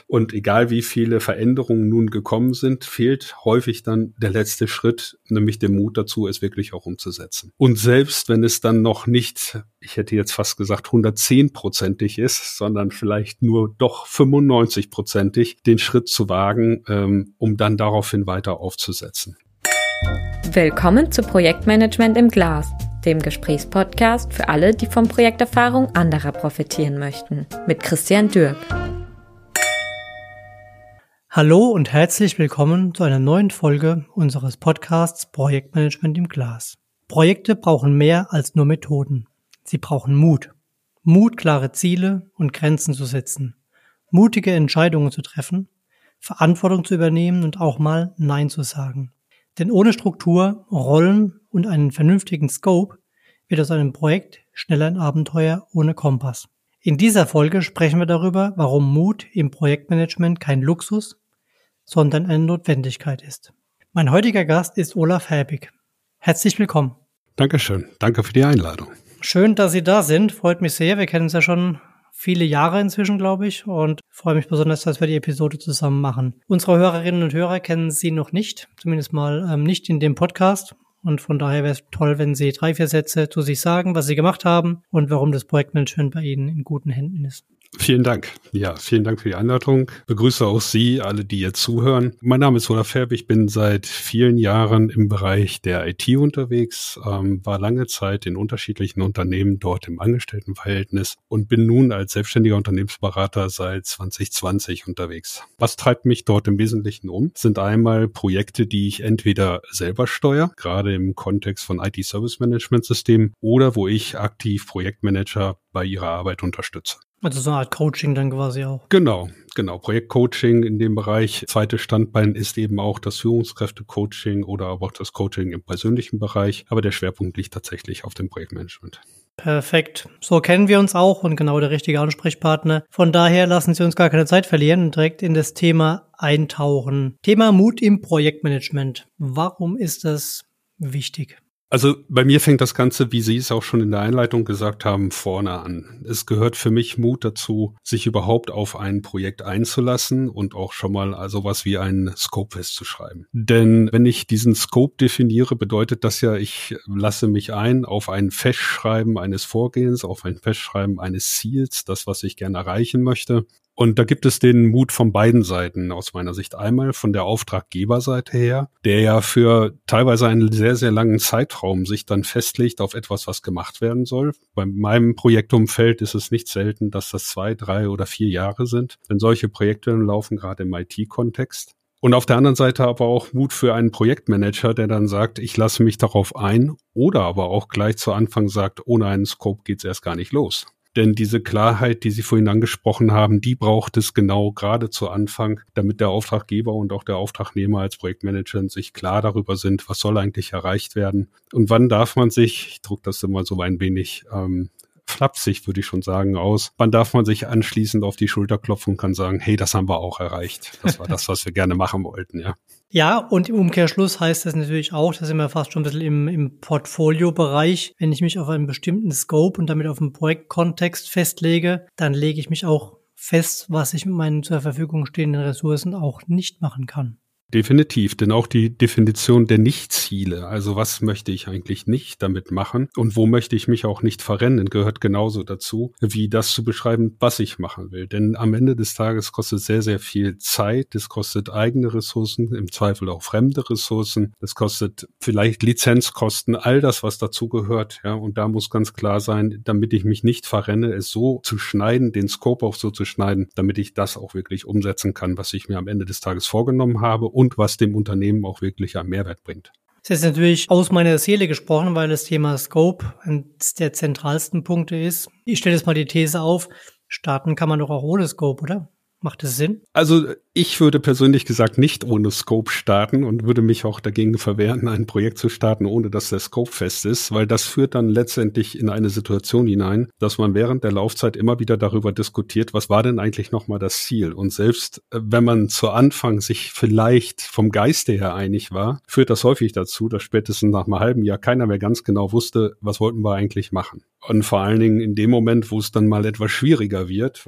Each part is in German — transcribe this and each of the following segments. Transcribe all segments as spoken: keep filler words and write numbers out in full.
Und egal wie viele Veränderungen nun gekommen sind, fehlt häufig dann der letzte Schritt, nämlich der Mut dazu, es wirklich auch umzusetzen. Und selbst wenn es dann noch nicht, ich hätte jetzt fast gesagt hundertzehn-prozentig ist, sondern vielleicht nur doch fünfundneunzig-prozentig, den Schritt zu wagen, ähm, um dann daraufhin weiter aufzusetzen. Willkommen zu Projektmanagement im Glas, dem Gesprächspodcast für alle, die von Projekterfahrung anderer profitieren möchten, mit Christian Dürb. Hallo und herzlich willkommen zu einer neuen Folge unseres Podcasts Projektmanagement im Glas. Projekte brauchen mehr als nur Methoden. Sie brauchen Mut. Mut, klare Ziele und Grenzen zu setzen. Mutige Entscheidungen zu treffen, Verantwortung zu übernehmen und auch mal Nein zu sagen. Denn ohne Struktur, Rollen und einen vernünftigen Scope wird aus einem Projekt schneller ein Abenteuer ohne Kompass. In dieser Folge sprechen wir darüber, warum Mut im Projektmanagement kein Luxus, sondern eine Notwendigkeit ist. Mein heutiger Gast ist Olaf Herbig. Herzlich willkommen. Dankeschön. Danke für die Einladung. Schön, dass Sie da sind. Freut mich sehr. Wir kennen uns ja schon viele Jahre inzwischen, glaube ich, und freue mich besonders, dass wir die Episode zusammen machen. Unsere Hörerinnen und Hörer kennen Sie noch nicht, zumindest mal ähm, nicht in dem Podcast. Und von daher wäre es toll, wenn Sie drei, vier Sätze zu sich sagen, was Sie gemacht haben und warum das Projektmanagement bei Ihnen in guten Händen ist. Vielen Dank. Ja, vielen Dank für die Einladung. Begrüße auch Sie, alle, die jetzt zuhören. Mein Name ist Olaf Herbig. Ich bin seit vielen Jahren im Bereich der I T unterwegs, ähm, war lange Zeit in unterschiedlichen Unternehmen dort im Angestelltenverhältnis und bin nun als selbstständiger Unternehmensberater seit zwanzig zwanzig unterwegs. Was treibt mich dort im Wesentlichen um? Sind einmal Projekte, die ich entweder selber steuere, gerade im Kontext von I T-Service-Management-Systemen, oder wo ich aktiv Projektmanager bei ihrer Arbeit unterstütze. Also so eine Art Coaching dann quasi auch. Genau, genau. Projektcoaching in dem Bereich. Zweites Standbein ist eben auch das Führungskräfte-Coaching oder aber auch das Coaching im persönlichen Bereich. Aber der Schwerpunkt liegt tatsächlich auf dem Projektmanagement. Perfekt. So kennen wir uns auch und genau der richtige Ansprechpartner. Von daher lassen Sie uns gar keine Zeit verlieren und direkt in das Thema eintauchen. Thema Mut im Projektmanagement. Warum ist das wichtig? Also bei mir fängt das Ganze, wie Sie es auch schon in der Einleitung gesagt haben, vorne an. Es gehört für mich Mut dazu, sich überhaupt auf ein Projekt einzulassen und auch schon mal sowas wie einen Scope festzuschreiben. Denn wenn ich diesen Scope definiere, bedeutet das ja, ich lasse mich ein auf ein Festschreiben eines Vorgehens, auf ein Festschreiben eines Ziels, das, was ich gerne erreichen möchte. Und da gibt es den Mut von beiden Seiten aus meiner Sicht. Einmal von der Auftraggeberseite her, der ja für teilweise einen sehr, sehr langen Zeitraum sich dann festlegt auf etwas, was gemacht werden soll. Bei meinem Projektumfeld ist es nicht selten, dass das zwei, drei oder vier Jahre sind, wenn solche Projekte laufen, gerade im I T-Kontext. Und auf der anderen Seite aber auch Mut für einen Projektmanager, der dann sagt, ich lasse mich darauf ein, oder aber auch gleich zu Anfang sagt, ohne einen Scope geht's erst gar nicht los. Denn diese Klarheit, die Sie vorhin angesprochen haben, die braucht es genau gerade zu Anfang, damit der Auftraggeber und auch der Auftragnehmer als Projektmanager sich klar darüber sind, was soll eigentlich erreicht werden und wann darf man sich, ich drücke das immer so ein wenig ähm, flapsig, würde ich schon sagen, aus, wann darf man sich anschließend auf die Schulter klopfen und kann sagen, hey, das haben wir auch erreicht. Das war das, was wir gerne machen wollten, ja. Ja, und im Umkehrschluss heißt das natürlich auch, da sind wir fast schon ein bisschen im, im Portfolio-Bereich. Wenn ich mich auf einen bestimmten Scope und damit auf einen Projektkontext festlege, dann lege ich mich auch fest, was ich mit meinen zur Verfügung stehenden Ressourcen auch nicht machen kann. Definitiv, denn auch die Definition der Nichtziele, also was möchte ich eigentlich nicht damit machen und wo möchte ich mich auch nicht verrennen, gehört genauso dazu, wie das zu beschreiben, was ich machen will. Denn am Ende des Tages kostet sehr, sehr viel Zeit, es kostet eigene Ressourcen, im Zweifel auch fremde Ressourcen, es kostet vielleicht Lizenzkosten, all das, was dazu gehört. Ja, und da muss ganz klar sein, damit ich mich nicht verrenne, es so zu schneiden, den Scope auch so zu schneiden, damit ich das auch wirklich umsetzen kann, was ich mir am Ende des Tages vorgenommen habe und was dem Unternehmen auch wirklich einen Mehrwert bringt. Das ist natürlich aus meiner Seele gesprochen, weil das Thema Scope eines der zentralsten Punkte ist. Ich stelle jetzt mal die These auf, starten kann man doch auch ohne Scope, oder? Macht das Sinn? Also ich würde persönlich gesagt nicht ohne Scope starten und würde mich auch dagegen verwehren, ein Projekt zu starten, ohne dass der Scope fest ist, weil das führt dann letztendlich in eine Situation hinein, dass man während der Laufzeit immer wieder darüber diskutiert, was war denn eigentlich nochmal das Ziel? Und selbst wenn man zu Anfang sich vielleicht vom Geiste her einig war, führt das häufig dazu, dass spätestens nach einem halben Jahr keiner mehr ganz genau wusste, was wollten wir eigentlich machen. Und vor allen Dingen in dem Moment, wo es dann mal etwas schwieriger wird, und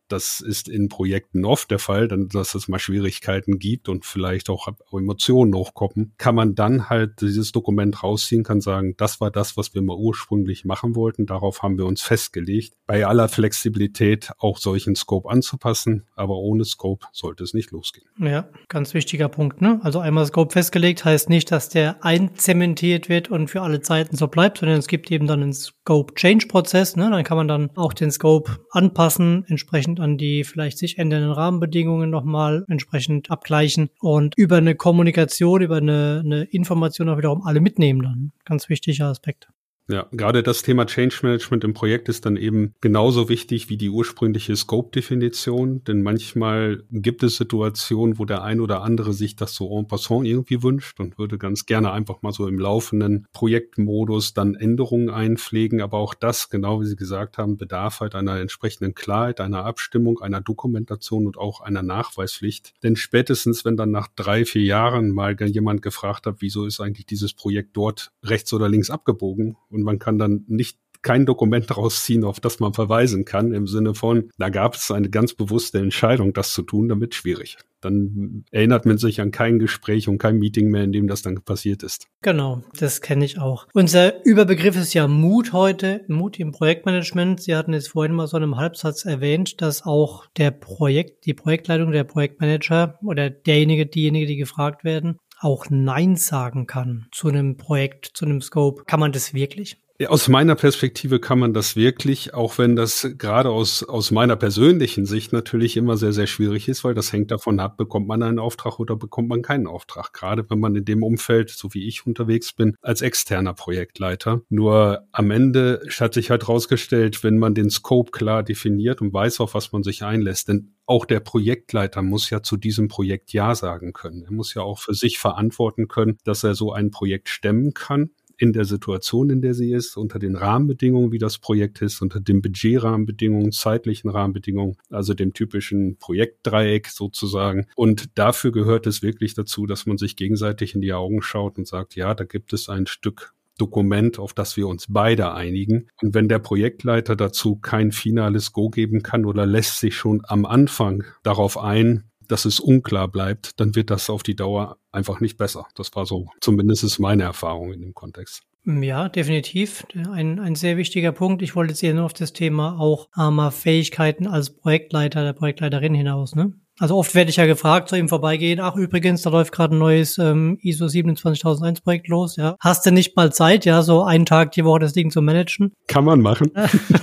das ist in Projekten oft der Fall, dann, dass es mal Schwierigkeiten gibt und vielleicht auch Emotionen hochkommen, kann man dann halt dieses Dokument rausziehen, kann sagen, das war das, was wir mal ursprünglich machen wollten, darauf haben wir uns festgelegt. Bei aller Flexibilität auch solchen Scope anzupassen, aber ohne Scope sollte es nicht losgehen. Ja, ganz wichtiger Punkt, ne? Also einmal Scope festgelegt heißt nicht, dass der einzementiert wird und für alle Zeiten so bleibt, sondern es gibt eben dann einen Scope-Change-Prozess, ne? Dann kann man dann auch den Scope anpassen, entsprechend an die vielleicht sich ändernden Rahmenbedingungen nochmal entsprechend abgleichen und über eine Kommunikation, über eine, eine Information auch wiederum alle mitnehmen dann. Ganz wichtiger Aspekt. Ja, gerade das Thema Change Management im Projekt ist dann eben genauso wichtig wie die ursprüngliche Scope-Definition, denn manchmal gibt es Situationen, wo der ein oder andere sich das so en passant irgendwie wünscht und würde ganz gerne einfach mal so im laufenden Projektmodus dann Änderungen einpflegen, aber auch das, genau wie Sie gesagt haben, bedarf halt einer entsprechenden Klarheit, einer Abstimmung, einer Dokumentation und auch einer Nachweispflicht, denn spätestens, wenn dann nach drei, vier Jahren mal jemand gefragt hat, wieso ist eigentlich dieses Projekt dort rechts oder links abgebogen, und man kann dann nicht kein Dokument daraus ziehen, auf das man verweisen kann, im Sinne von, da gab es eine ganz bewusste Entscheidung, das zu tun, damit schwierig. Dann erinnert man sich an kein Gespräch und kein Meeting mehr, in dem das dann passiert ist. Genau, das kenne ich auch. Unser Überbegriff ist ja Mut heute, Mut im Projektmanagement. Sie hatten es vorhin mal so in einem Halbsatz erwähnt, dass auch der Projekt, die Projektleitung, der Projektmanager oder derjenige, diejenige, die gefragt werden, auch Nein sagen kann zu einem Projekt, zu einem Scope. Kann man das wirklich? Aus meiner Perspektive kann man das wirklich, auch wenn das gerade aus aus meiner persönlichen Sicht natürlich immer sehr, sehr schwierig ist, weil das hängt davon ab, bekommt man einen Auftrag oder bekommt man keinen Auftrag. Gerade wenn man in dem Umfeld, so wie ich unterwegs bin, als externer Projektleiter. Nur am Ende hat sich halt rausgestellt, wenn man den Scope klar definiert und weiß, auf was man sich einlässt, denn auch der Projektleiter muss ja zu diesem Projekt Ja sagen können. Er muss ja auch für sich verantworten können, dass er so ein Projekt stemmen kann. In der Situation, in der sie ist, unter den Rahmenbedingungen, wie das Projekt ist, unter den Budgetrahmenbedingungen, zeitlichen Rahmenbedingungen, also dem typischen Projektdreieck sozusagen. Und dafür gehört es wirklich dazu, dass man sich gegenseitig in die Augen schaut und sagt, ja, da gibt es ein Stück Dokument, auf das wir uns beide einigen. Und wenn der Projektleiter dazu kein finales Go geben kann oder lässt sich schon am Anfang darauf ein, dass es unklar bleibt, dann wird das auf die Dauer einfach nicht besser. Das war so, zumindest ist meine Erfahrung in dem Kontext. Ja, definitiv. Ein, ein sehr wichtiger Punkt. Ich wollte jetzt hier nur auf das Thema auch äh, Fähigkeiten als Projektleiter, der Projektleiterin hinaus, ne? Also oft werde ich ja gefragt, so im Vorbeigehen, ach übrigens, da läuft gerade ein neues ähm, I S O siebenundzwanzigtausendeins Projekt los, ja. Hast du nicht mal Zeit, ja, so einen Tag die Woche das Ding zu managen? Kann man machen.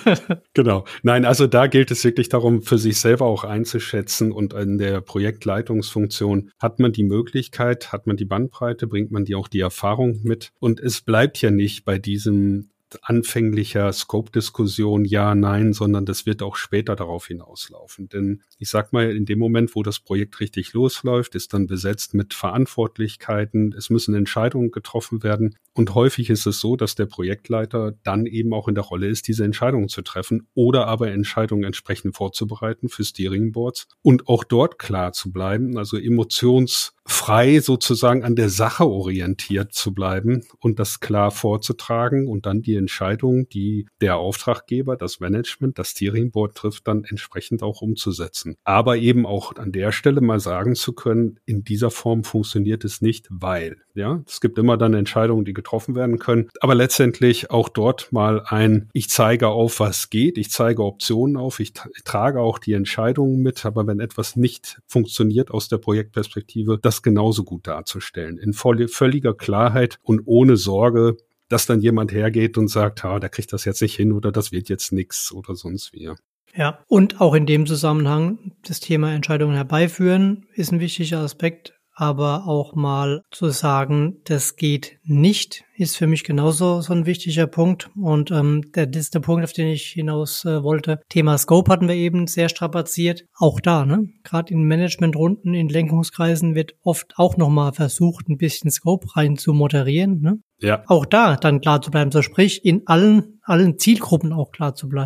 Genau. Nein, also da gilt es wirklich darum, für sich selber auch einzuschätzen, und in der Projektleitungsfunktion hat man die Möglichkeit, hat man die Bandbreite, bringt man die auch die Erfahrung mit, und es bleibt ja nicht bei diesem anfänglicher Scope-Diskussion ja, nein, sondern das wird auch später darauf hinauslaufen. Denn ich sag mal, in dem Moment, wo das Projekt richtig losläuft, ist dann besetzt mit Verantwortlichkeiten, es müssen Entscheidungen getroffen werden, und häufig ist es so, dass der Projektleiter dann eben auch in der Rolle ist, diese Entscheidungen zu treffen oder aber Entscheidungen entsprechend vorzubereiten für Steering Boards und auch dort klar zu bleiben, also emotionsfrei sozusagen an der Sache orientiert zu bleiben und das klar vorzutragen und dann die Entscheidungen, die der Auftraggeber, das Management, das Steering Board trifft, dann entsprechend auch umzusetzen. Aber eben auch an der Stelle mal sagen zu können, in dieser Form funktioniert es nicht, weil, ja, es gibt immer dann Entscheidungen, die getroffen werden können, aber letztendlich auch dort mal ein, ich zeige auf, was geht, ich zeige Optionen auf, ich tra- trage auch die Entscheidungen mit, aber wenn etwas nicht funktioniert aus der Projektperspektive, das genauso gut darzustellen, in voll, völliger Klarheit und ohne Sorge, dass dann jemand hergeht und sagt, ha, der kriegt das jetzt nicht hin oder das wird jetzt nix oder sonst wie. Ja, und auch in dem Zusammenhang das Thema Entscheidungen herbeiführen ist ein wichtiger Aspekt, aber auch mal zu sagen, das geht nicht, ist für mich genauso so ein wichtiger Punkt. Und ähm, der, das ist der Punkt, auf den ich hinaus äh, wollte. Thema Scope hatten wir eben sehr strapaziert. Auch da, ne? Gerade in Managementrunden, in Lenkungskreisen wird oft auch nochmal versucht, ein bisschen Scope rein zu moderieren, ne? Ja. Auch da dann klar zu bleiben, so sprich in allen allen Zielgruppen auch klar zu bleiben.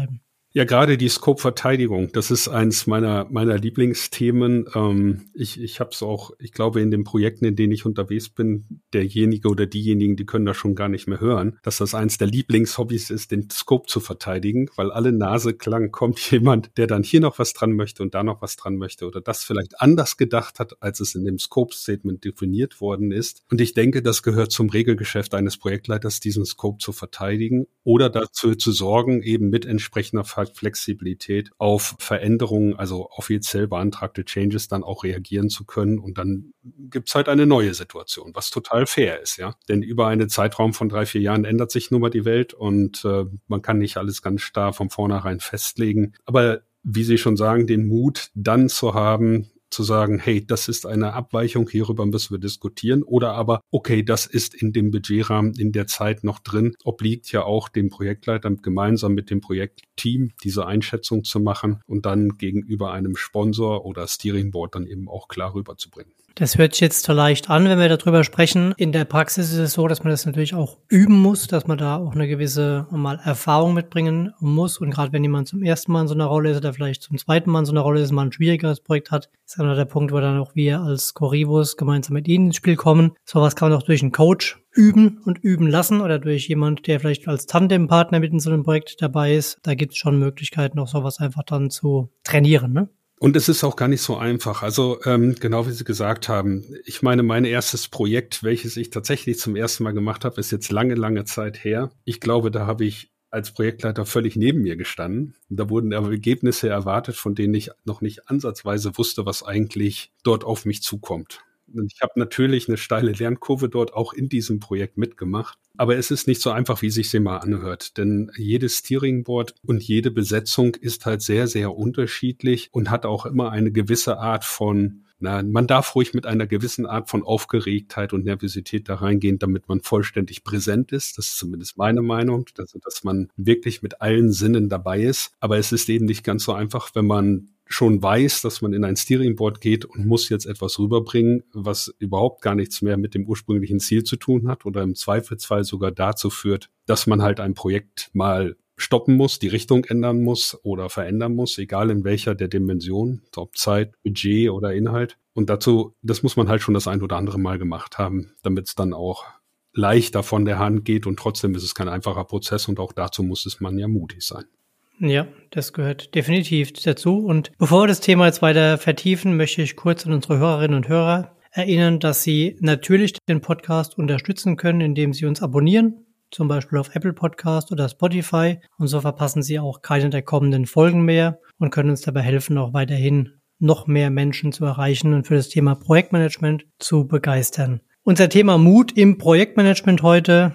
Ja, gerade die Scope-Verteidigung, das ist eins meiner meiner Lieblingsthemen. Ähm, ich ich habe es auch, ich glaube, in den Projekten, in denen ich unterwegs bin, derjenige oder diejenigen, die können das schon gar nicht mehr hören, dass das eins der Lieblingshobbys ist, den Scope zu verteidigen, weil alle Nase klang, kommt jemand, der dann hier noch was dran möchte und da noch was dran möchte oder das vielleicht anders gedacht hat, als es in dem Scope-Statement definiert worden ist. Und ich denke, das gehört zum Regelgeschäft eines Projektleiters, diesen Scope zu verteidigen oder dazu zu sorgen, eben mit entsprechender Flexibilität auf Veränderungen, also offiziell beantragte Changes dann auch reagieren zu können. Und dann gibt's halt eine neue Situation, was total fair ist, ja. Denn über einen Zeitraum von drei, vier Jahren ändert sich nun mal die Welt und äh, man kann nicht alles ganz starr von vornherein festlegen. Aber wie Sie schon sagen, den Mut dann zu haben, zu sagen, hey, das ist eine Abweichung, hierüber müssen wir diskutieren. Oder aber, okay, das ist in dem Budgetrahmen in der Zeit noch drin, obliegt ja auch dem Projektleiter gemeinsam mit dem Projektteam diese Einschätzung zu machen und dann gegenüber einem Sponsor oder Steering Board dann eben auch klar rüberzubringen. Das hört sich jetzt so leicht an, wenn wir darüber sprechen. In der Praxis ist es so, dass man das natürlich auch üben muss, dass man da auch eine gewisse mal Erfahrung mitbringen muss. Und gerade wenn jemand zum ersten Mal in so einer Rolle ist oder vielleicht zum zweiten Mal in so einer Rolle ist, mal ein schwierigeres Projekt hat, ist dann der Punkt, wo dann auch wir als Corrivus gemeinsam mit Ihnen ins Spiel kommen. Sowas kann man auch durch einen Coach üben und üben lassen oder durch jemand, der vielleicht als Tandempartner mit in so einem Projekt dabei ist. Da gibt es schon Möglichkeiten, auch sowas einfach dann zu trainieren, ne? Und es ist auch gar nicht so einfach. Also ähm, genau wie Sie gesagt haben, ich meine, mein erstes Projekt, welches ich tatsächlich zum ersten Mal gemacht habe, ist jetzt lange, lange Zeit her. Ich glaube, da habe ich als Projektleiter völlig neben mir gestanden. Da wurden Ergebnisse erwartet, von denen ich noch nicht ansatzweise wusste, was eigentlich dort auf mich zukommt. Und ich habe natürlich eine steile Lernkurve dort auch in diesem Projekt mitgemacht. Aber es ist nicht so einfach, wie es sich immer anhört. Denn jedes Steering Board und jede Besetzung ist halt sehr, sehr unterschiedlich und hat auch immer eine gewisse Art von, na, man darf ruhig mit einer gewissen Art von Aufgeregtheit und Nervosität da reingehen, damit man vollständig präsent ist. Das ist zumindest meine Meinung, also dass man wirklich mit allen Sinnen dabei ist. Aber es ist eben nicht ganz so einfach, wenn man schon weiß, dass man in ein Steering Board geht und muss jetzt etwas rüberbringen, was überhaupt gar nichts mehr mit dem ursprünglichen Ziel zu tun hat oder im Zweifelsfall sogar dazu führt, dass man halt ein Projekt mal stoppen muss, die Richtung ändern muss oder verändern muss, egal in welcher der Dimension, ob Zeit, Budget oder Inhalt. Und dazu, das muss man halt schon das ein oder andere Mal gemacht haben, damit es dann auch leichter von der Hand geht und trotzdem ist es kein einfacher Prozess und auch dazu muss es man ja mutig sein. Ja, das gehört definitiv dazu. Und bevor wir das Thema jetzt weiter vertiefen, möchte ich kurz an unsere Hörerinnen und Hörer erinnern, dass Sie natürlich den Podcast unterstützen können, indem Sie uns abonnieren, zum Beispiel auf Apple Podcast oder Spotify. Und so verpassen Sie auch keine der kommenden Folgen mehr und können uns dabei helfen, auch weiterhin noch mehr Menschen zu erreichen und für das Thema Projektmanagement zu begeistern. Unser Thema Mut im Projektmanagement heute.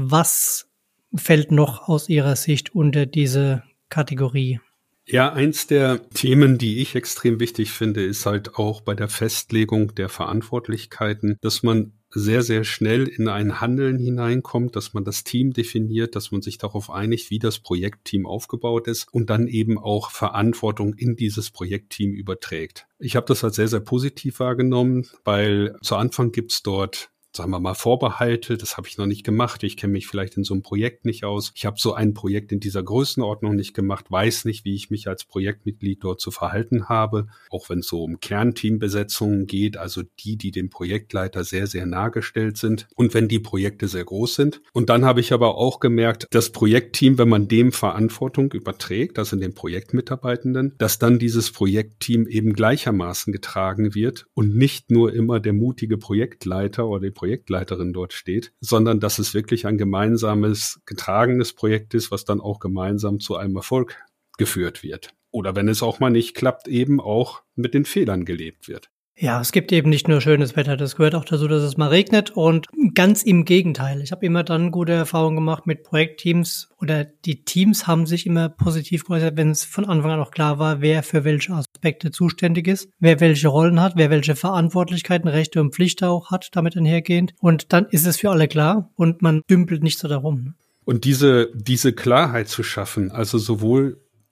Was fällt noch aus Ihrer Sicht unter diese Kategorie? Ja, eins der Themen, die ich extrem wichtig finde, ist halt auch bei der Festlegung der Verantwortlichkeiten, dass man sehr, sehr schnell in ein Handeln hineinkommt, dass man das Team definiert, dass man sich darauf einigt, wie das Projektteam aufgebaut ist und dann eben auch Verantwortung in dieses Projektteam überträgt. Ich habe das als sehr, sehr positiv wahrgenommen, weil zu Anfang gibt's dort, sagen wir mal, Vorbehalte, das habe ich noch nicht gemacht, ich kenne mich vielleicht in so einem Projekt nicht aus, ich habe so ein Projekt in dieser Größenordnung nicht gemacht, weiß nicht, wie ich mich als Projektmitglied dort zu verhalten habe, auch wenn es so um Kernteambesetzungen geht, also die, die dem Projektleiter sehr, sehr nahe gestellt sind und wenn die Projekte sehr groß sind. Und dann habe ich aber auch gemerkt, das Projektteam, wenn man dem Verantwortung überträgt, also den Projektmitarbeitenden, dass dann dieses Projektteam eben gleichermaßen getragen wird und nicht nur immer der mutige Projektleiter oder die Projektleiterin dort steht, sondern dass es wirklich ein gemeinsames, getragenes Projekt ist, was dann auch gemeinsam zu einem Erfolg geführt wird. Oder wenn es auch mal nicht klappt, eben auch mit den Fehlern gelebt wird. Ja, es gibt eben nicht nur schönes Wetter, das gehört auch dazu, dass es mal regnet und ganz im Gegenteil. Ich habe immer dann gute Erfahrungen gemacht mit Projektteams oder die Teams haben sich immer positiv geäußert, wenn es von Anfang an auch klar war, wer für welche Aspekte zuständig ist, wer welche Rollen hat, wer welche Verantwortlichkeiten, Rechte und Pflichten auch hat, damit einhergehend. Und dann ist es für alle klar und man dümpelt nicht so darum. Und diese, diese Klarheit zu schaffen, also sowohl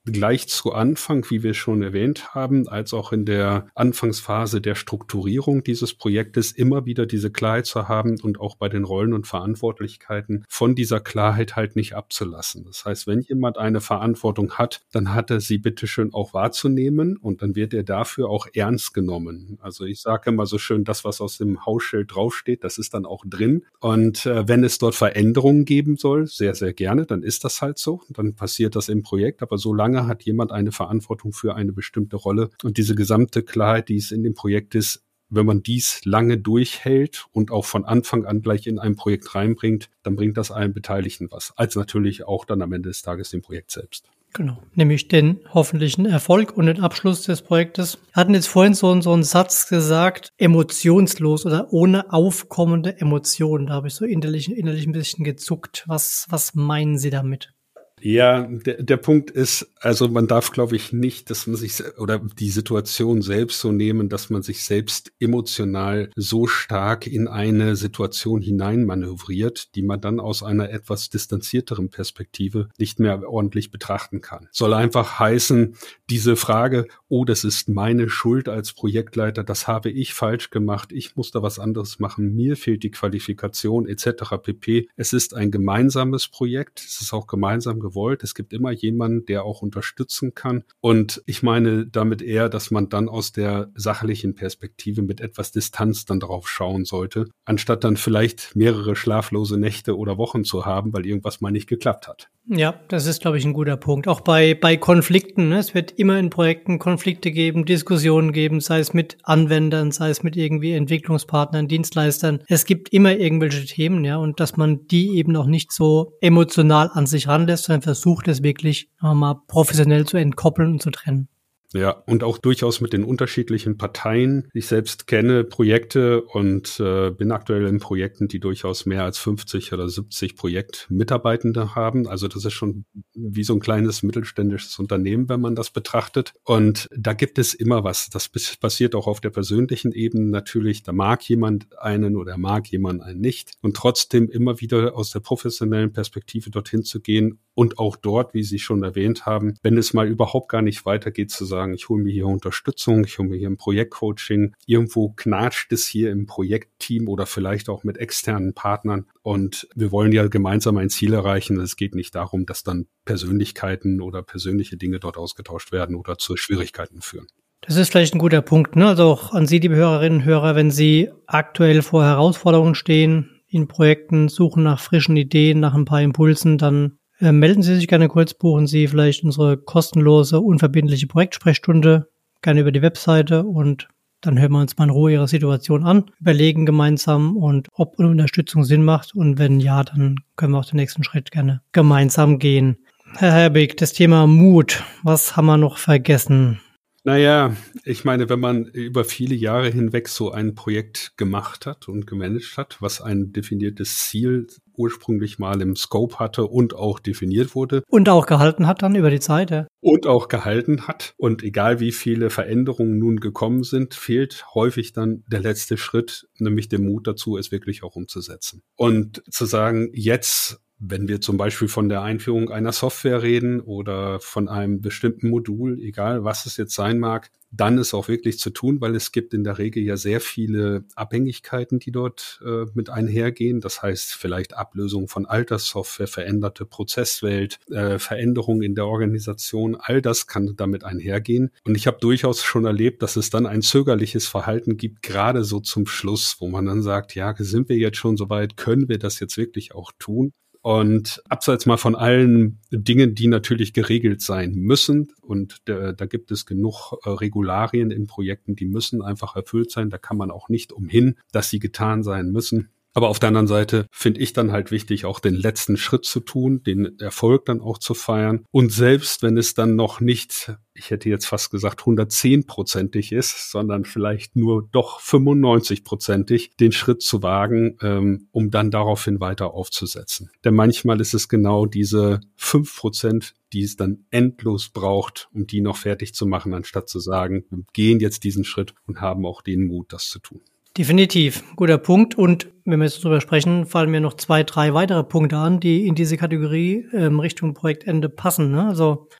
gleich zu Anfang, wie wir schon erwähnt haben, als auch in der Anfangsphase der Strukturierung dieses Projektes immer wieder diese Klarheit zu haben und auch bei den Rollen und Verantwortlichkeiten von dieser Klarheit halt nicht abzulassen. Das heißt, wenn jemand eine Verantwortung hat, dann hat er sie bitteschön auch wahrzunehmen und dann wird er dafür auch ernst genommen. Also ich sage immer so schön, das, was aus dem Hausschild draufsteht, das ist dann auch drin. Und äh, wenn es dort Veränderungen geben soll, sehr, sehr gerne, dann ist das halt so. Dann passiert das im Projekt. Aber solange hat jemand eine Verantwortung für eine bestimmte Rolle. Und diese gesamte Klarheit, die es in dem Projekt ist, wenn man dies lange durchhält und auch von Anfang an gleich in ein Projekt reinbringt, dann bringt das allen Beteiligten was. Als natürlich auch dann am Ende des Tages dem Projekt selbst. Genau, nämlich den hoffentlichen Erfolg und den Abschluss des Projektes. Wir hatten jetzt vorhin so, so einen Satz gesagt, emotionslos oder ohne aufkommende Emotionen. Da habe ich so innerlich, innerlich ein bisschen gezuckt. Was, was meinen Sie damit? Ja, der, der Punkt ist, also man darf, glaube ich, nicht, dass man sich oder die Situation selbst so nehmen, dass man sich selbst emotional so stark in eine Situation hineinmanövriert, die man dann aus einer etwas distanzierteren Perspektive nicht mehr ordentlich betrachten kann. Soll einfach heißen, diese Frage, oh, das ist meine Schuld als Projektleiter, das habe ich falsch gemacht, ich muss da was anderes machen, mir fehlt die Qualifikation et cetera pp. Es ist ein gemeinsames Projekt, es ist auch gemeinsam gewollt. Es gibt immer jemanden, der auch unterstützen kann. Und ich meine damit eher, dass man dann aus der sachlichen Perspektive mit etwas Distanz dann drauf schauen sollte, anstatt dann vielleicht mehrere schlaflose Nächte oder Wochen zu haben, weil irgendwas mal nicht geklappt hat. Ja, das ist, glaube ich, ein guter Punkt. Auch bei bei Konflikten, ne? Es wird immer in Projekten Konflikte geben, Diskussionen geben, sei es mit Anwendern, sei es mit irgendwie Entwicklungspartnern, Dienstleistern. Es gibt immer irgendwelche Themen, ja, und dass man die eben auch nicht so emotional an sich ranlässt, sondern versucht, es wirklich mal professionell zu entkoppeln und zu trennen. Ja, und auch durchaus mit den unterschiedlichen Parteien. Ich selbst kenne Projekte und äh, bin aktuell in Projekten, die durchaus mehr als fünfzig oder siebzig Projektmitarbeitende haben. Also das ist schon wie so ein kleines mittelständisches Unternehmen, wenn man das betrachtet. Und da gibt es immer was. Das passiert auch auf der persönlichen Ebene natürlich. Da mag jemand einen oder mag jemand einen nicht. Und trotzdem immer wieder aus der professionellen Perspektive dorthin zu gehen und auch dort, wie Sie schon erwähnt haben, wenn es mal überhaupt gar nicht weitergeht, zu sagen, ich hole mir hier Unterstützung, ich hole mir hier ein Projektcoaching, irgendwo knatscht es hier im Projektteam oder vielleicht auch mit externen Partnern und wir wollen ja gemeinsam ein Ziel erreichen. Es geht nicht darum, dass dann Persönlichkeiten oder persönliche Dinge dort ausgetauscht werden oder zu Schwierigkeiten führen. Das ist vielleicht ein guter Punkt, ne? Also auch an Sie, liebe Hörerinnen und Hörer, wenn Sie aktuell vor Herausforderungen stehen, in Projekten suchen nach frischen Ideen, nach ein paar Impulsen, dann Äh, melden Sie sich gerne kurz, buchen Sie vielleicht unsere kostenlose, unverbindliche Projektsprechstunde, gerne über die Webseite und dann hören wir uns mal in Ruhe Ihre Situation an, überlegen gemeinsam und ob eine Unterstützung Sinn macht und wenn ja, dann können wir auch den nächsten Schritt gerne gemeinsam gehen. Herr Herbig, das Thema Mut, was haben wir noch vergessen? Naja, ich meine, wenn man über viele Jahre hinweg so ein Projekt gemacht hat und gemanagt hat, was ein definiertes Ziel ursprünglich mal im Scope hatte und auch definiert wurde. Und auch gehalten hat dann über die Zeit, ja. Und auch gehalten hat. Und egal wie viele Veränderungen nun gekommen sind, fehlt häufig dann der letzte Schritt, nämlich der Mut dazu, es wirklich auch umzusetzen. Und zu sagen, jetzt, wenn wir zum Beispiel von der Einführung einer Software reden oder von einem bestimmten Modul, egal was es jetzt sein mag, dann ist auch wirklich zu tun, weil es gibt in der Regel ja sehr viele Abhängigkeiten, die dort äh, mit einhergehen. Das heißt vielleicht Ablösung von alter Software, veränderte Prozesswelt, äh, Veränderungen in der Organisation, all das kann damit einhergehen. Und ich habe durchaus schon erlebt, dass es dann ein zögerliches Verhalten gibt, gerade so zum Schluss, wo man dann sagt, ja, sind wir jetzt schon soweit, können wir das jetzt wirklich auch tun? Und abseits mal von allen Dingen, die natürlich geregelt sein müssen, und da, da gibt es genug äh, Regularien in Projekten, die müssen einfach erfüllt sein, da kann man auch nicht umhin, dass sie getan sein müssen. Aber auf der anderen Seite finde ich dann halt wichtig, auch den letzten Schritt zu tun, den Erfolg dann auch zu feiern. Und selbst wenn es dann noch nicht, ich hätte jetzt fast gesagt, hundertzehn-prozentig ist, sondern vielleicht nur doch fünfundneunzig-prozentig, den Schritt zu wagen, ähm, um dann daraufhin weiter aufzusetzen. Denn manchmal ist es genau diese fünf Prozent, die es dann endlos braucht, um die noch fertig zu machen, anstatt zu sagen, wir gehen jetzt diesen Schritt und haben auch den Mut, das zu tun. Definitiv, guter Punkt. Und wenn wir jetzt darüber sprechen, fallen mir noch zwei, drei weitere Punkte an, die in diese Kategorie ähm, Richtung Projektende passen. Ne? Also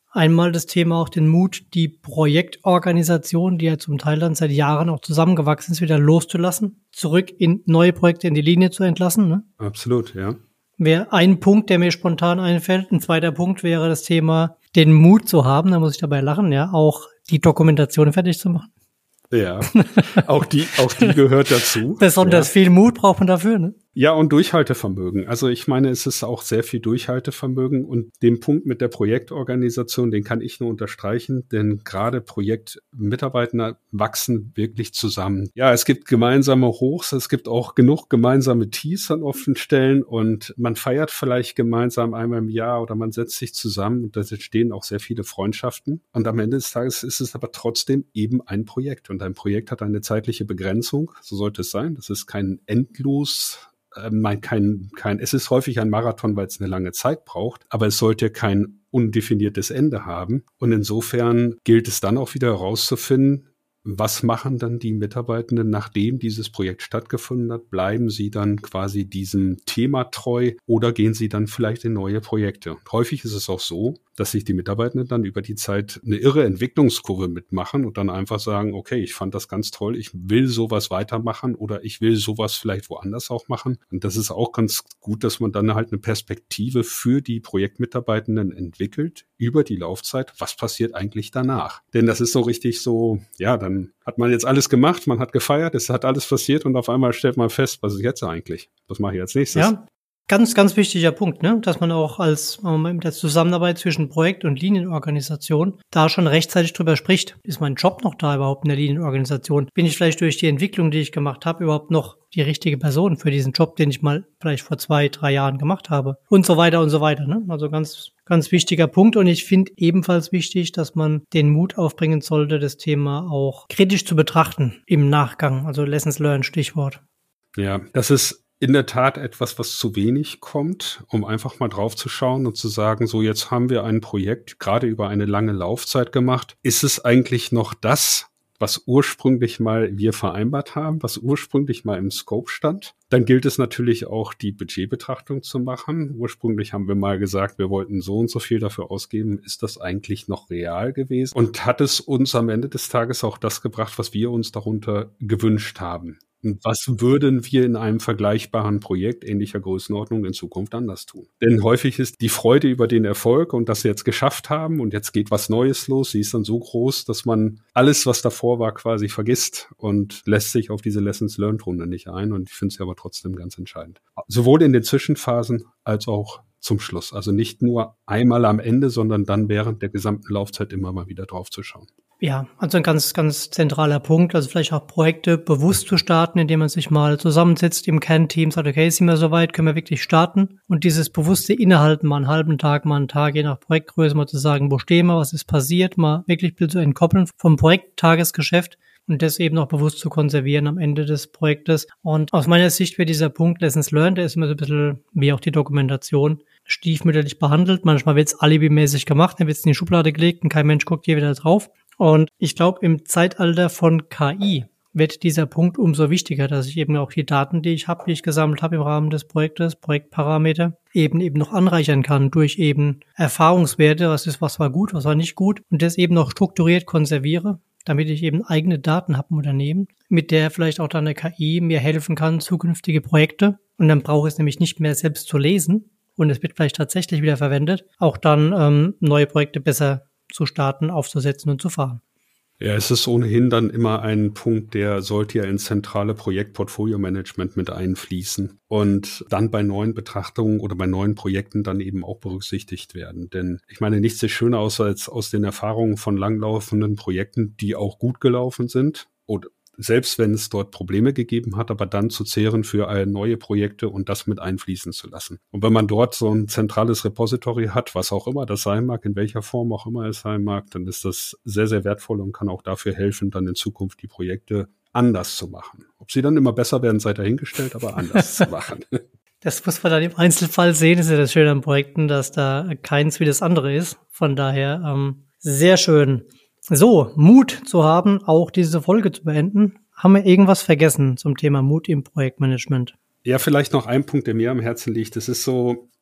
Einmal das Thema auch den Mut, die Projektorganisation, die ja zum Teil dann seit Jahren auch zusammengewachsen ist, wieder loszulassen, zurück in neue Projekte in die Linie zu entlassen. Ne? Absolut, ja. Wäre ein Punkt, der mir spontan einfällt. Ein zweiter Punkt wäre das Thema, den Mut zu haben, da muss ich dabei lachen, ja, auch die Dokumentation fertig zu machen. Ja, auch die, auch die gehört dazu. Besonders ja. viel Mut braucht man dafür, ne? Ja, und Durchhaltevermögen. Also ich meine, es ist auch sehr viel Durchhaltevermögen und den Punkt mit der Projektorganisation, den kann ich nur unterstreichen, denn gerade Projektmitarbeiter wachsen wirklich zusammen. Ja, es gibt gemeinsame Hochs, es gibt auch genug gemeinsame Tiefs an offenen Stellen und man feiert vielleicht gemeinsam einmal im Jahr oder man setzt sich zusammen und da entstehen auch sehr viele Freundschaften. Und am Ende des Tages ist es aber trotzdem eben ein Projekt und ein Projekt hat eine zeitliche Begrenzung, so sollte es sein. Das ist kein endlos Mein, kein, kein, es ist häufig ein Marathon, weil es eine lange Zeit braucht, aber es sollte kein undefiniertes Ende haben. Und insofern gilt es dann auch wieder herauszufinden, was machen dann die Mitarbeitenden, nachdem dieses Projekt stattgefunden hat? Bleiben sie dann quasi diesem Thema treu oder gehen sie dann vielleicht in neue Projekte? Und häufig ist es auch so, dass sich die Mitarbeitenden dann über die Zeit eine irre Entwicklungskurve mitmachen und dann einfach sagen, okay, ich fand das ganz toll, ich will sowas weitermachen oder ich will sowas vielleicht woanders auch machen. Und das ist auch ganz gut, dass man dann halt eine Perspektive für die Projektmitarbeitenden entwickelt über die Laufzeit. Was passiert eigentlich danach? Denn das ist so richtig so, ja, dann hat man jetzt alles gemacht, man hat gefeiert, es hat alles passiert und auf einmal stellt man fest, was ist jetzt eigentlich? Was mache ich als nächstes? Ja. Ganz, ganz wichtiger Punkt, ne, dass man auch als ähm, der Zusammenarbeit zwischen Projekt- und Linienorganisation da schon rechtzeitig drüber spricht. Ist mein Job noch da überhaupt in der Linienorganisation? Bin ich vielleicht durch die Entwicklung, die ich gemacht habe, überhaupt noch die richtige Person für diesen Job, den ich mal vielleicht vor zwei, drei Jahren gemacht habe? Und so weiter und so weiter. Ne? Also ganz, ganz wichtiger Punkt. Und ich finde ebenfalls wichtig, dass man den Mut aufbringen sollte, das Thema auch kritisch zu betrachten im Nachgang. Also Lessons learned, Stichwort. Ja, das ist in der Tat etwas, was zu wenig kommt, um einfach mal drauf zu schauen und zu sagen, so jetzt haben wir ein Projekt gerade über eine lange Laufzeit gemacht. Ist es eigentlich noch das, was ursprünglich mal wir vereinbart haben, was ursprünglich mal im Scope stand? Dann gilt es natürlich auch, die Budgetbetrachtung zu machen. Ursprünglich haben wir mal gesagt, wir wollten so und so viel dafür ausgeben. Ist das eigentlich noch real gewesen? Und hat es uns am Ende des Tages auch das gebracht, was wir uns darunter gewünscht haben? Und was würden wir in einem vergleichbaren Projekt ähnlicher Größenordnung in Zukunft anders tun? Denn häufig ist die Freude über den Erfolg und dass wir jetzt geschafft haben und jetzt geht was Neues los, sie ist dann so groß, dass man alles, was davor war, quasi vergisst und lässt sich auf diese Lessons-Learned-Runde nicht ein. Und ich finde sie aber trotzdem ganz entscheidend. Sowohl in den Zwischenphasen als auch zum Schluss. Also nicht nur einmal am Ende, sondern dann während der gesamten Laufzeit immer mal wieder drauf zu schauen. Ja, also ein ganz, ganz zentraler Punkt, also vielleicht auch Projekte bewusst zu starten, indem man sich mal zusammensitzt im Kernteam, sagt, okay, sind wir soweit, können wir wirklich starten und dieses bewusste Innehalten, mal einen halben Tag, mal einen Tag, je nach Projektgröße, mal zu sagen, wo stehen wir, was ist passiert, mal wirklich ein bisschen zu entkoppeln vom Projekttagesgeschäft und das eben auch bewusst zu konservieren am Ende des Projektes. Und aus meiner Sicht wird dieser Punkt Lessons Learned, der ist immer so ein bisschen wie auch die Dokumentation, stiefmütterlich behandelt. Manchmal wird es alibimäßig gemacht, dann wird es in die Schublade gelegt und kein Mensch guckt hier wieder drauf. Und ich glaube, im Zeitalter von K I wird dieser Punkt umso wichtiger, dass ich eben auch die Daten, die ich habe, die ich gesammelt habe im Rahmen des Projektes, Projektparameter, eben eben noch anreichern kann durch eben Erfahrungswerte, was ist, was war gut, was war nicht gut und das eben noch strukturiert konserviere, damit ich eben eigene Daten habe im Unternehmen, mit der vielleicht auch dann eine K I mir helfen kann, zukünftige Projekte. Und dann brauche ich es nämlich nicht mehr selbst zu lesen und es wird vielleicht tatsächlich wieder verwendet, auch dann ähm, neue Projekte besser zu starten, aufzusetzen und zu fahren. Ja, es ist ohnehin dann immer ein Punkt, der sollte ja ins zentrale Projekt-Portfolio-Management mit einfließen und dann bei neuen Betrachtungen oder bei neuen Projekten dann eben auch berücksichtigt werden. Denn ich meine, nichts ist schöner außer als aus den Erfahrungen von langlaufenden Projekten, die auch gut gelaufen sind oder selbst wenn es dort Probleme gegeben hat, aber dann zu zehren für neue Projekte und das mit einfließen zu lassen. Und wenn man dort so ein zentrales Repository hat, was auch immer das sein mag, in welcher Form auch immer es sein mag, dann ist das sehr, sehr wertvoll und kann auch dafür helfen, dann in Zukunft die Projekte anders zu machen. Ob sie dann immer besser werden, sei dahingestellt, aber anders zu machen. Das muss man dann im Einzelfall sehen. Das ist ja das Schöne an Projekten, dass da keins wie das andere ist. Von daher ähm, sehr schön. So, Mut zu haben, auch diese Folge zu beenden. Haben wir irgendwas vergessen zum Thema Mut im Projektmanagement? Ja, vielleicht noch ein Punkt, der mir am Herzen liegt. Das ist so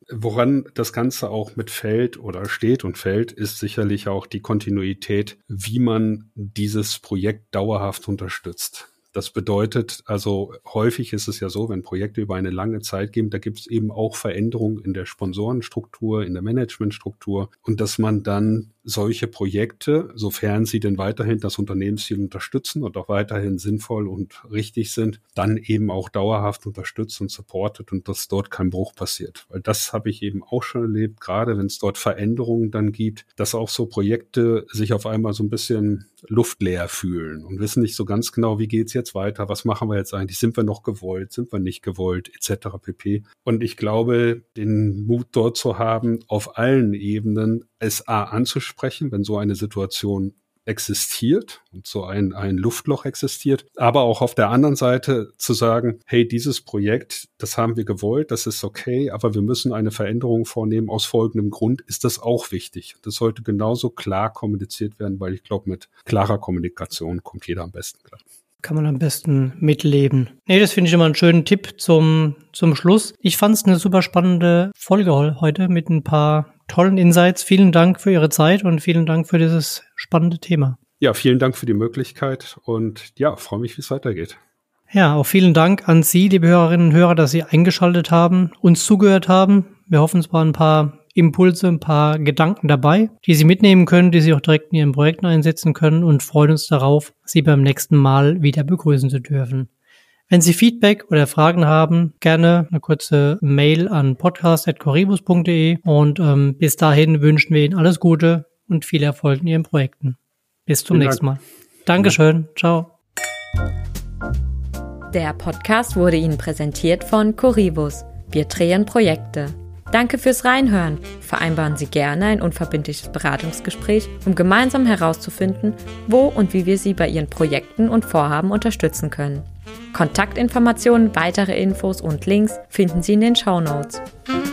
Woran das Ganze auch mit fällt oder steht und fällt, ist sicherlich auch die Kontinuität, wie man dieses Projekt dauerhaft unterstützt. Das bedeutet, also häufig ist es ja so, wenn Projekte über eine lange Zeit gehen, da gibt es eben auch Veränderungen in der Sponsorenstruktur, in der Managementstruktur und dass man dann solche Projekte, sofern sie denn weiterhin das Unternehmensziel unterstützen und auch weiterhin sinnvoll und richtig sind, dann eben auch dauerhaft unterstützt und supportet und dass dort kein Bruch passiert. Weil das habe ich eben auch schon erlebt, gerade wenn es dort Veränderungen dann gibt, dass auch so Projekte sich auf einmal so ein bisschen luftleer fühlen und wissen nicht so ganz genau, wie geht's jetzt weiter, was machen wir jetzt eigentlich, sind wir noch gewollt, sind wir nicht gewollt, et cetera pp. Und ich glaube, den Mut dort zu haben, auf allen Ebenen es A anzusprechen, wenn so eine Situation existiert und so ein, ein Luftloch existiert, aber auch auf der anderen Seite zu sagen, hey, dieses Projekt, das haben wir gewollt, das ist okay, aber wir müssen eine Veränderung vornehmen. Aus folgendem Grund ist das auch wichtig. Das sollte genauso klar kommuniziert werden, weil ich glaube, mit klarer Kommunikation kommt jeder am besten klar. Kann man am besten mitleben. Nee, das finde ich immer einen schönen Tipp zum, zum Schluss. Ich fand es eine super spannende Folge heute mit ein paar tollen Insights. Vielen Dank für Ihre Zeit und vielen Dank für dieses spannende Thema. Ja, vielen Dank für die Möglichkeit und ja, freue mich, wie es weitergeht. Ja, auch vielen Dank an Sie, liebe Hörerinnen und Hörer, dass Sie eingeschaltet haben, uns zugehört haben. Wir hoffen, es waren ein paar Impulse, ein paar Gedanken dabei, die Sie mitnehmen können, die Sie auch direkt in Ihren Projekten einsetzen können und freuen uns darauf, Sie beim nächsten Mal wieder begrüßen zu dürfen. Wenn Sie Feedback oder Fragen haben, gerne eine kurze Mail an podcast at corribus punkt de und ähm, bis dahin wünschen wir Ihnen alles Gute und viel Erfolg in Ihren Projekten. Bis zum Vielen nächsten Mal. Dank. Dankeschön. Ciao. Der Podcast wurde Ihnen präsentiert von Corribus. Wir drehen Projekte. Danke fürs Reinhören. Vereinbaren Sie gerne ein unverbindliches Beratungsgespräch, um gemeinsam herauszufinden, wo und wie wir Sie bei Ihren Projekten und Vorhaben unterstützen können. Kontaktinformationen, weitere Infos und Links finden Sie in den Shownotes.